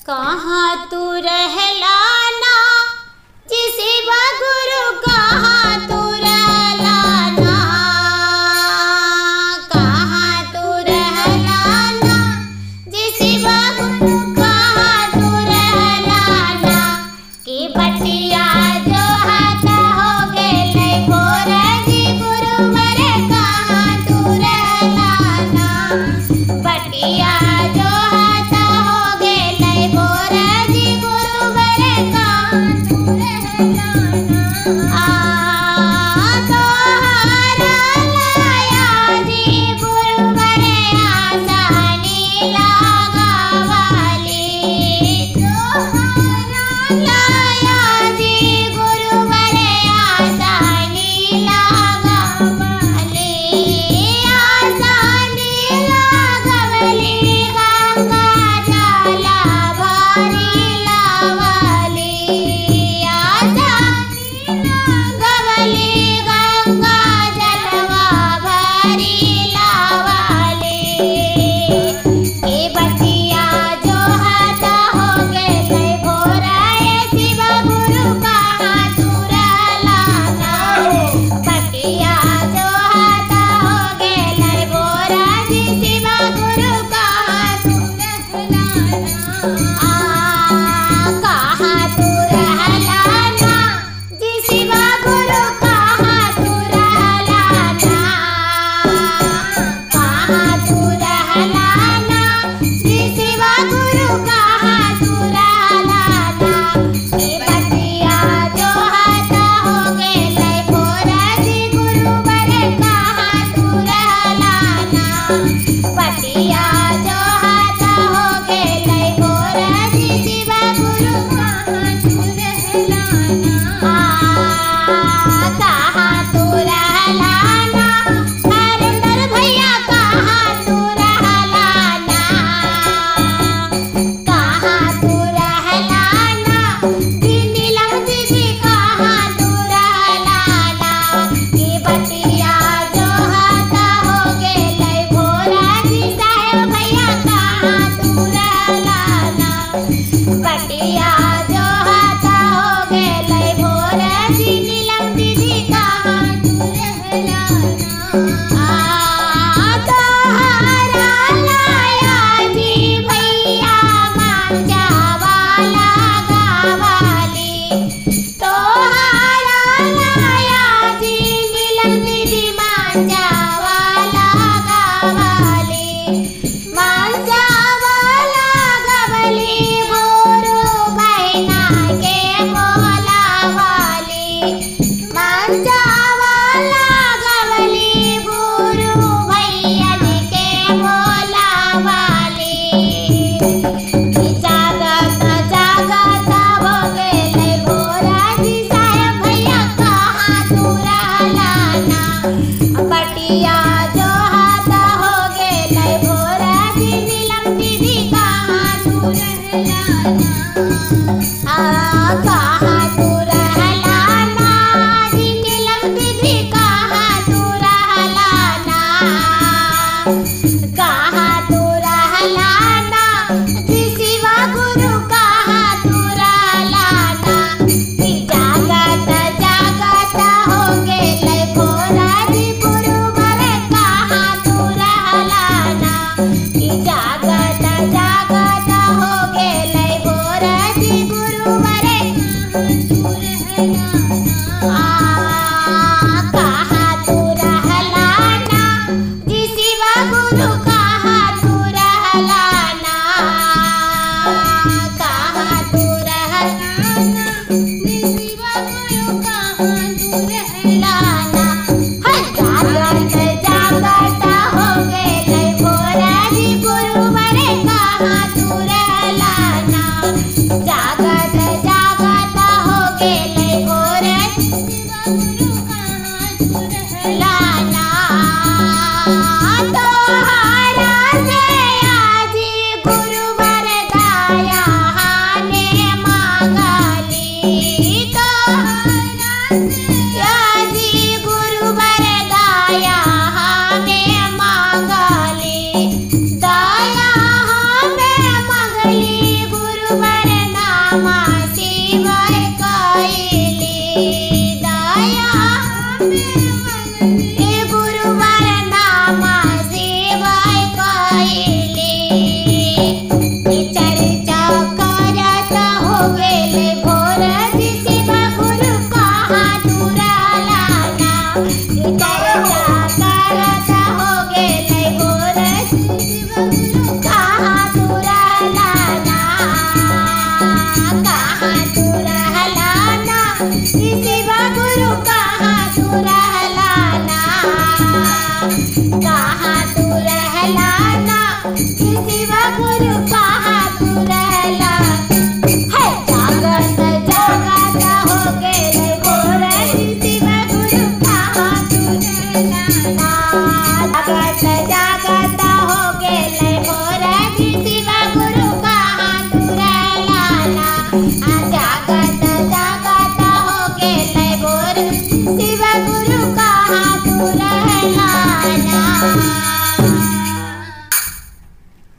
कहाँ तू रहलाना जिसे गुरु कहाँ तू रहलाना, कहाँ तू रहलाना जिसे गुरु कहाँ तू रहलाना, की बटिया जो हाथ हो गेले गोरजी गुरुवर कहाँ तू रहलाना, बटिया जो हाथ हो गेले गोरजी गुरुवर कहाँ तू रहलाना। तोहरा लाया जी गुरुवर आसानी लगावाली, तोहरा लाया जी गुरुवर आसानी लगावाली, आसानी लगावली गंगा जला भरी लावली, आसानी लगावली गंगा जलवा भरी लावली, ए बटिया जो हाथ हो गेले भोराए शिव गुरु कहाँ तू रहलाना, बटिया जो हाथ हो गेले भोराजी शिव गुरु कहाँ तू रहलाना। कहाँ तू रहलाना जी शिव गुरु कहाँ तू रहलाना, कहाँ तू रहलाना जी शिव गुरु कहाँ तू रहलाना, ए बटिया जो हाथ हो गेले भोराजी गुरुवर कहाँ तू रहलाना, बटिया जो हाथ हो गेले भोराजी शिव गुरु कहाँ तू रहलाना। कहाँ तू रहलाना हरिंदर भैया कहाँ तू रहलाना, कहाँ तू रहलाना नीलम दीदी कहाँ तू रहलाना, की बटिया जो हाथ हो गेले भोराजी साहेब भैया कहाँ तू रहलाना, बटिया जो हाथ हो गेले भोराजी नीलम दीदी कहाँ तू रहलाना। तोहरा लाया जी भैया मांझा वाला गावाली, तोहरा लाया जी नीलम दीदी मांझा वाला गावाली, मांझा वाला गावली गुरु भाई गुरु कहाँ तू रहला है जागत जागत हो गेले भोर शिव गुरु कहाँ तू रहला जागत जागत हो गेले भोर शिव गुरु कहाँ तू रहला जागत जागत हो गेले भोर शिव गुरु कहाँ तू रहला